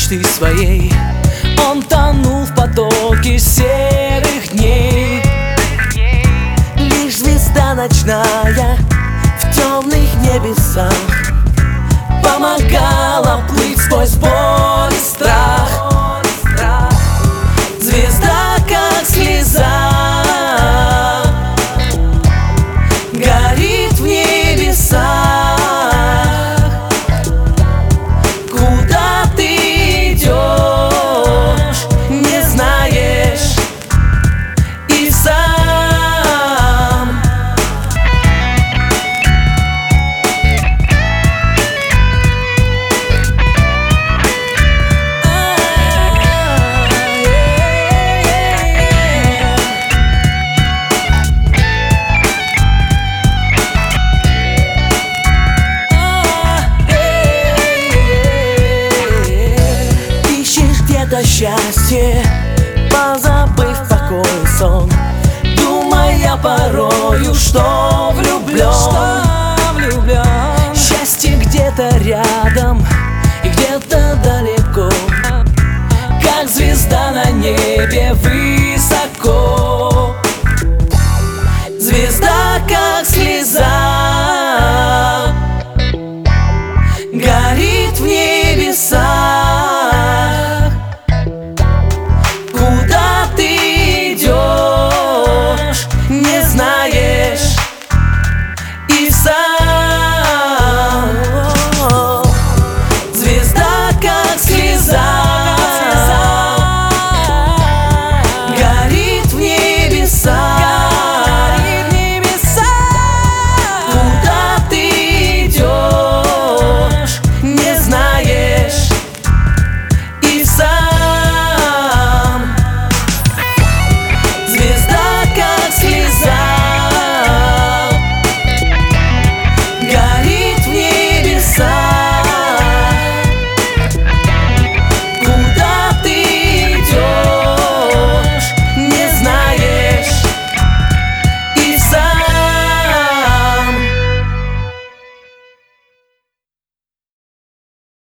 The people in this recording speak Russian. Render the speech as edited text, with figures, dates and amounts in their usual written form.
мечты своей он тонул в потоке серых дней. Лишь звезда ночная в темных небесах помогала плыть сквозь боль и страх. Звезда, как слеза, горит в небесах. Куда ты идешь, не знаешь и сам. Это счастье, позабыв покой и сон, думая порою, что влюблен. Счастье где-то рядом и где-то далеко, как звезда на небе.